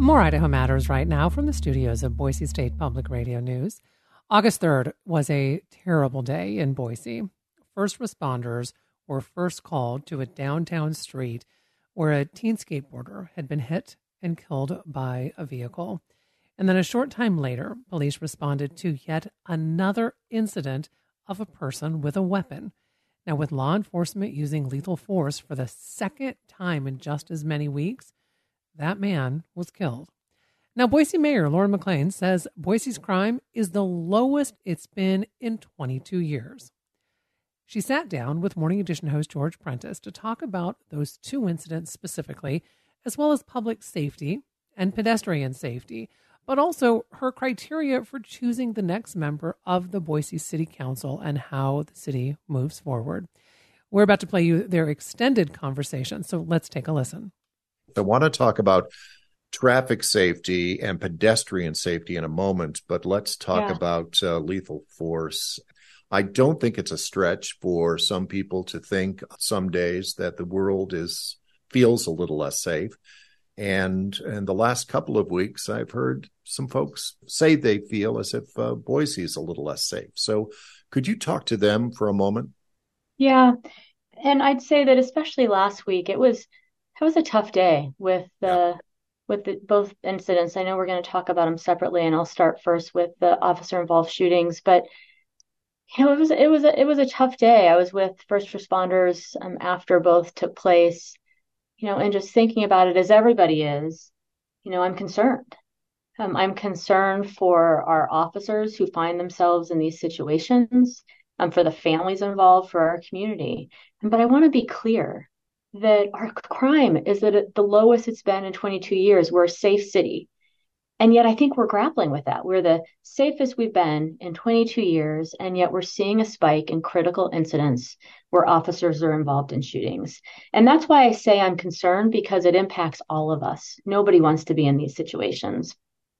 More Idaho Matters right now from the studios of Boise State Public Radio News. August 3rd was a terrible day in Boise. First responders were first called to a downtown street where a teen skateboarder had been hit and killed by a vehicle. And then a short time later, police responded to yet another incident of a person with a weapon. Now, with law enforcement using lethal force for the second time in just as many weeks, that man was killed. Now, Boise Mayor Lauren McLean says Boise's crime is the lowest it's been in 22 years. She sat down with Morning Edition host George Prentice to talk about those two incidents specifically, as well as public safety and pedestrian safety, but also her criteria for choosing the next member of the Boise City Council and how the city moves forward. We're about to play you their extended conversation, so let's take a listen. I want to talk about traffic safety and pedestrian safety in a moment, but let's talk about lethal force. I don't think it's a stretch for some people to think some days that the world feels a little less safe. And in the last couple of weeks, I've heard some folks say they feel as if Boise is a little less safe. So could you talk to them for a moment? Yeah. And I'd say that especially last week, it was a tough day with both incidents. I know we're going to talk about them separately, and I'll start first with the officer-involved shootings. But it was a tough day. I was with first responders after both took place, and just thinking about it as everybody is, I'm concerned. I'm concerned for our officers who find themselves in these situations, for the families involved, for our community. But I want to be clear that our crime is at the lowest it's been in 22 years. We're a safe city. And yet I think we're grappling with that. We're the safest we've been in 22 years, and yet we're seeing a spike in critical incidents where officers are involved in shootings. And that's why I say I'm concerned, because it impacts all of us. Nobody wants to be in these situations.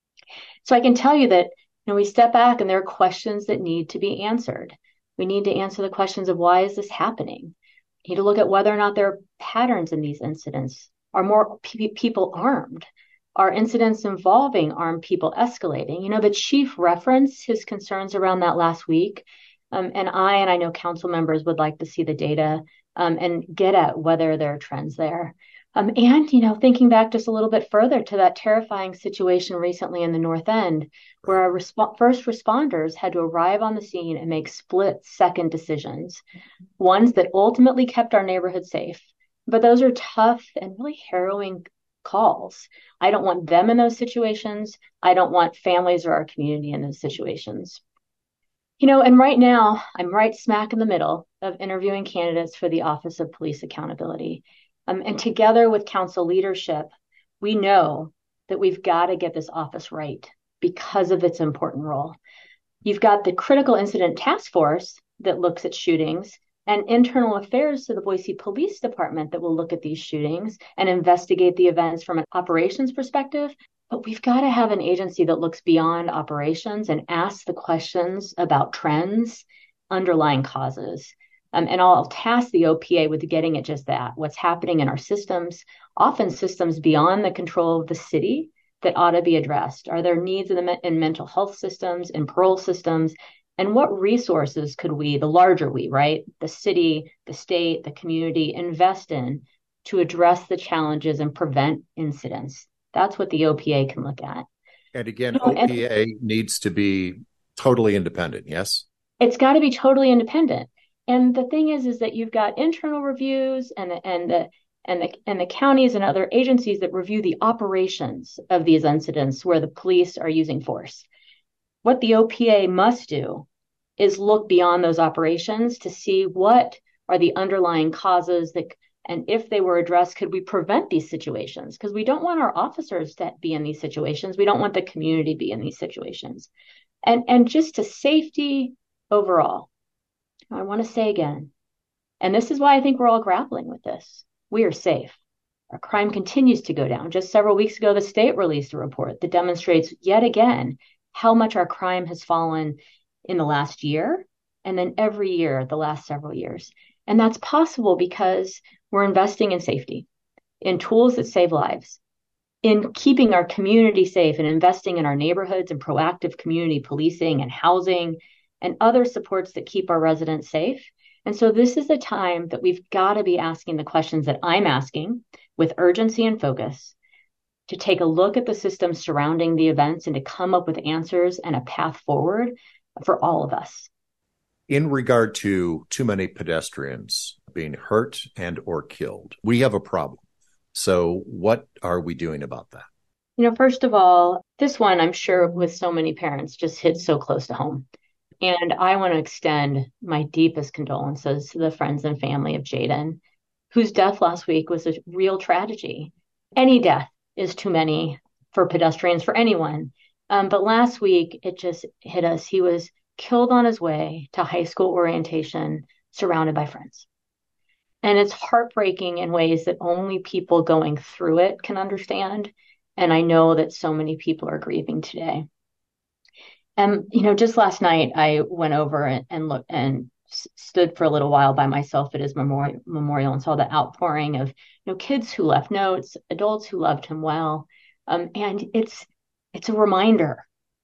So I can tell you that we step back and there are questions that need to be answered. We need to answer the questions of why is this happening? We need to look at whether or not there are patterns in these incidents. Are more people armed? Are incidents involving armed people escalating? The chief referenced his concerns around that last week. And I know council members would like to see the data and get at whether there are trends there. And thinking back just a little bit further to that terrifying situation recently in the North End, where our first responders had to arrive on the scene and make split-second decisions, ones that ultimately kept our neighborhood safe. But those are tough and really harrowing calls. I don't want them in those situations. I don't want families or our community in those situations. And right now, I'm right smack in the middle of interviewing candidates for the Office of Police Accountability. And together with council leadership, we know that we've got to get this office right because of its important role. You've got the Critical Incident Task Force that looks at shootings, and internal affairs to the Boise Police Department that will look at these shootings and investigate the events from an operations perspective. But we've got to have an agency that looks beyond operations and asks the questions about trends, underlying causes. And I'll task the OPA with getting at just that, what's happening in our systems, often systems beyond the control of the city that ought to be addressed. Are there needs in mental health systems, in parole systems? And what resources could we, the larger we, right, the city, the state, the community, invest in to address the challenges and prevent incidents? That's what the OPA can look at. And again, OPA needs to be totally independent, yes? It's got to be totally independent. And the thing is that you've got internal reviews and the counties and other agencies that review the operations of these incidents where the police are using force. What the OPA must do is look beyond those operations to see what are the underlying causes and if they were addressed, could we prevent these situations? Because we don't want our officers to be in these situations. We don't want the community to be in these situations. And just to safety overall, I want to say again, and this is why I think we're all grappling with this. We are safe. Our crime continues to go down. Just several weeks ago, the state released a report that demonstrates yet again how much our crime has fallen in the last year, and then every year the last several years. And that's possible because we're investing in safety, in tools that save lives, in keeping our community safe and investing in our neighborhoods and proactive community policing and housing and other supports that keep our residents safe. And so this is a time that we've got to be asking the questions that I'm asking with urgency and focus, to take a look at the systems surrounding the events and to come up with answers and a path forward for all of us. In regard to too many pedestrians being hurt and or killed, we have a problem. So what are we doing about that? First of all, this one, I'm sure with so many parents, just hits so close to home. And I want to extend my deepest condolences to the friends and family of Jaden, whose death last week was a real tragedy. Any death is too many for pedestrians, for anyone. But last week, it just hit us. He was killed on his way to high school orientation, surrounded by friends. And it's heartbreaking in ways that only people going through it can understand. And I know that so many people are grieving today. And, just last night, I went over and looked and stood for a little while by myself at his memorial and saw the outpouring of, kids who left notes, adults who loved him well. And it's a reminder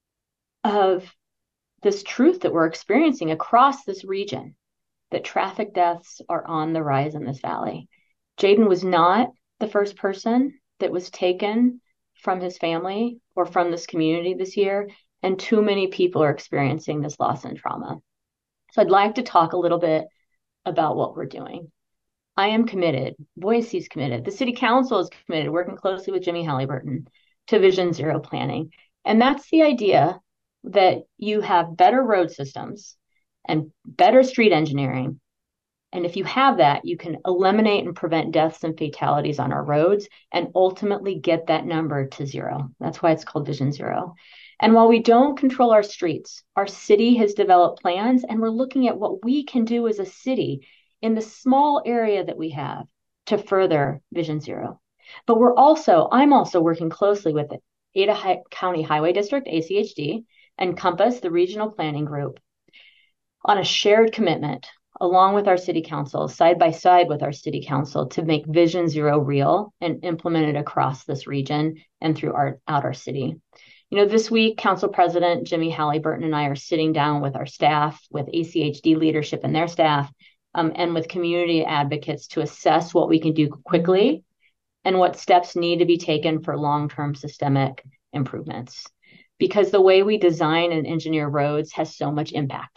of this truth that we're experiencing across this region, that traffic deaths are on the rise in this valley. Jaden was not the first person that was taken from his family or from this community this year, and too many people are experiencing this loss and trauma. So I'd like to talk a little bit about what we're doing. I am committed. Boise's committed. The city council is committed, working closely with Jimmy Halliburton to Vision Zero planning. And that's the idea that you have better road systems and better street engineering. And if you have that, you can eliminate and prevent deaths and fatalities on our roads and ultimately get that number to zero. That's why it's called Vision Zero. And while we don't control our streets, our city has developed plans, and we're looking at what we can do as a city in the small area that we have to further Vision Zero. But I'm also working closely with the Ada County Highway District, ACHD, and Compass, the regional planning group, on a shared commitment, along with our city council, side by side with our city council, to make Vision Zero real and implement it across this region and throughout our city. This week, Council President Jimmy Halliburton and I are sitting down with our staff, with ACHD leadership and their staff, and with community advocates to assess what we can do quickly and what steps need to be taken for long-term systemic improvements. Because the way we design and engineer roads has so much impact.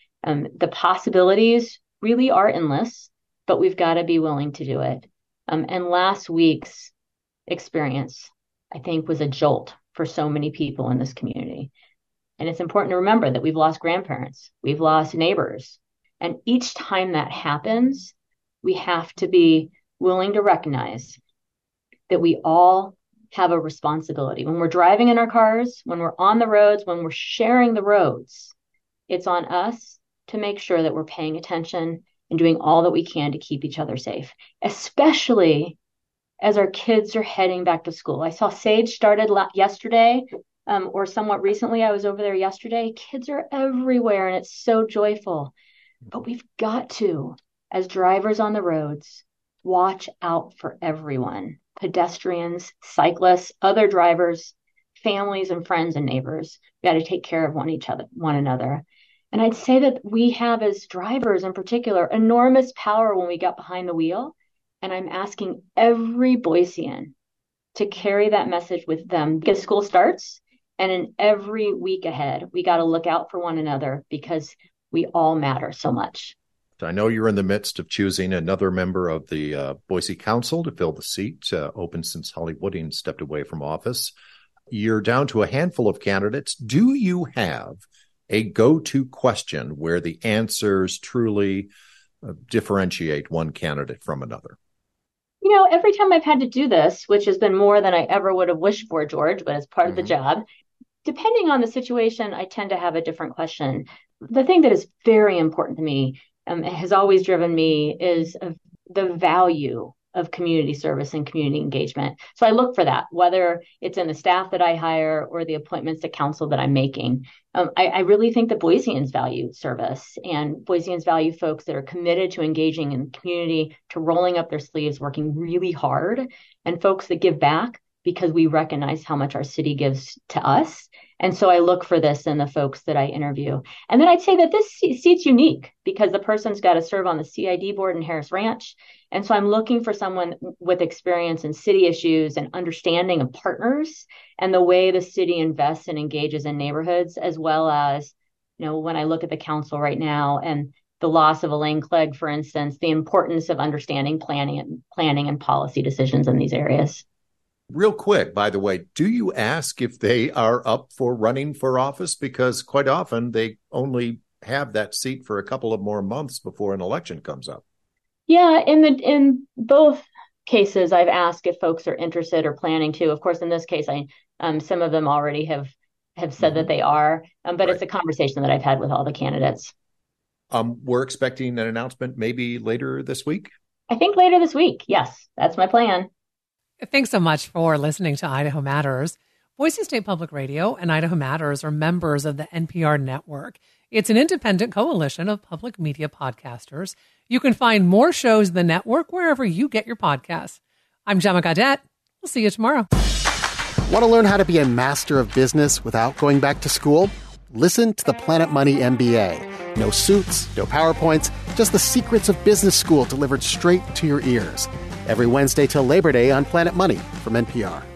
The possibilities really are endless, but we've got to be willing to do it. And last week's experience, I think, was a jolt for so many people in this community. And it's important to remember that we've lost grandparents, we've lost neighbors. And each time that happens, we have to be willing to recognize that we all have a responsibility. When we're driving in our cars, when we're on the roads, when we're sharing the roads, it's on us to make sure that we're paying attention and doing all that we can to keep each other safe, especially as our kids are heading back to school. I saw Sage started yesterday, or somewhat recently. I was over there yesterday. Kids are everywhere, and it's so joyful. But we've got to, as drivers on the roads, watch out for everyone: pedestrians, cyclists, other drivers, families and friends and neighbors. We got to take care of one another. And I'd say that we have, as drivers in particular, enormous power when we get behind the wheel. And I'm asking every Boisean to carry that message with them because school starts. And in every week ahead, we got to look out for one another because we all matter so much. I know you're in the midst of choosing another member of the Boise Council to fill the seat open since Holly Wooding stepped away from office. You're down to a handful of candidates. Do you have a go-to question where the answers truly differentiate one candidate from another? Every time I've had to do this, which has been more than I ever would have wished for, George, but it's part of the job, depending on the situation, I tend to have a different question. The thing that is very important to me, has always driven me, is the value of community service and community engagement. So I look for that, whether it's in the staff that I hire or the appointments to council that I'm making. I really think that Boiseans value service, and Boiseans value folks that are committed to engaging in the community, to rolling up their sleeves, working really hard, and folks that give back because we recognize how much our city gives to us. And so I look for this in the folks that I interview. And then I'd say that this seat's unique because the person's got to serve on the CID board in Harris Ranch. And so I'm looking for someone with experience in city issues and understanding of partners and the way the city invests and engages in neighborhoods, as well as, when I look at the council right now and the loss of Elaine Clegg, for instance, the importance of understanding planning and policy decisions in these areas. Real quick, by the way, do you ask if they are up for running for office? Because quite often they only have that seat for a couple of more months before an election comes up. Yeah, in both cases, I've asked if folks are interested or planning to. Of course, in this case, some of them already have said that they are, but right. It's a conversation that I've had with all the candidates. We're expecting an announcement maybe later this week? I think later this week. Yes, that's my plan. Thanks so much for listening to Idaho Matters. Boise State Public Radio and Idaho Matters are members of the NPR network. It's an independent coalition of public media podcasters. You can find more shows in the network wherever you get your podcasts. I'm Gemma Gaudette. We'll see you tomorrow. Want to learn how to be a master of business without going back to school? Listen to the Planet Money MBA. No suits, no PowerPoints, just the secrets of business school delivered straight to your ears. Every Wednesday till Labor Day on Planet Money from NPR.